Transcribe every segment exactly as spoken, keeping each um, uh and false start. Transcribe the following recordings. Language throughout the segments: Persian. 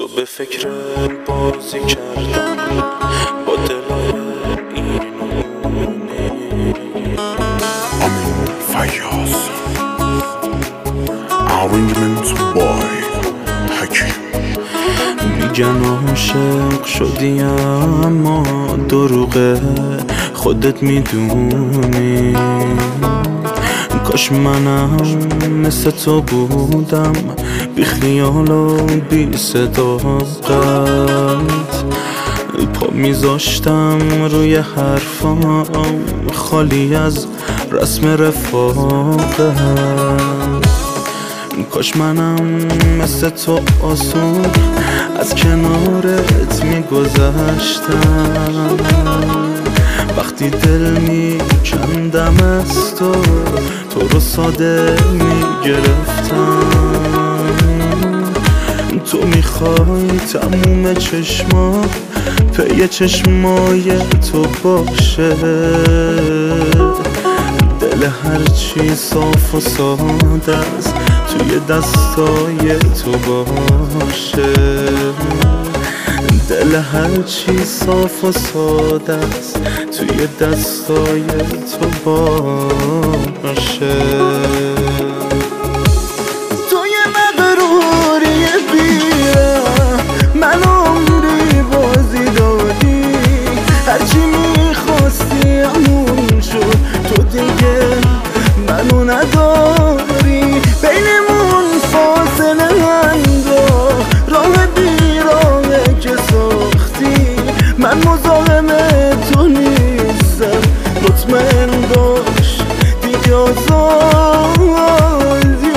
تو به فکر بازی کردم با دلای اینونه. امین فیاض Arrangement by حکیم. میگن عاشق شدی اما دروغه، خودت میدونی. کاش منم مثل تو بودم، بی خیال و بی صداقت، پا میذاشتم روی حرفام خالی از رسم رفاقت. کاش منم مثل تو آسون از کنارت میگذشتم، وقتی دل میکندم از تو، تو رو ساده میگرفتم. تو میخوای تموم چشما پی چشمای تو باشه، دل هرچی صاف و ساده است توی دستای تو باشه، دل هرچی صاف و ساده است توی دستای تو باشه. توی مغروری بیره من عمری بازی دادی، هرچی میخواستی همون شد، تو دیگه منو نداری. بینمون فاصله انداخت راه بیراهه که ساختی، من مزاحم تو نیستم، مطمئن باش دیگه آزادی.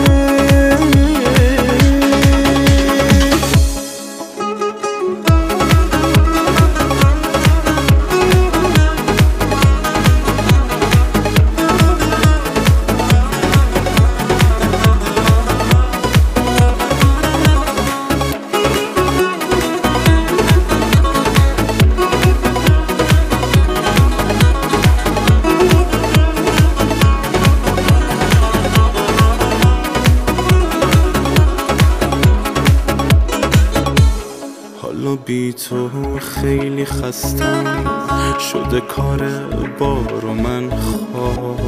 حالا بی تو خیلی خستم شده کار بار و من خواب،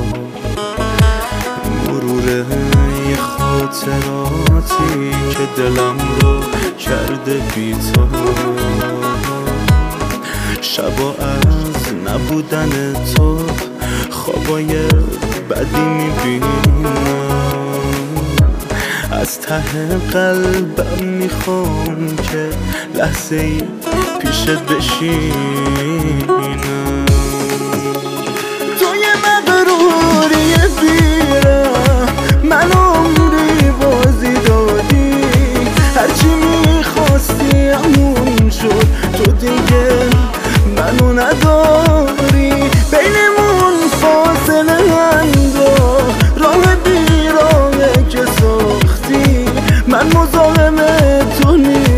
مرور یه خاطراتی که دلم رو کرده بی تو. شبا از نبودن تو خوابای بدی میبینم، از ته قلبم میخوام که لحظه ای پیشت بشینم. توی مغروری بیره من عمری بازی دادی، هرچی میخواستی همون شد، تو دیگه منو نداری. بینمون فاصله انداخت راه بیراهه که ساختی، من مزاحم تو نیستم،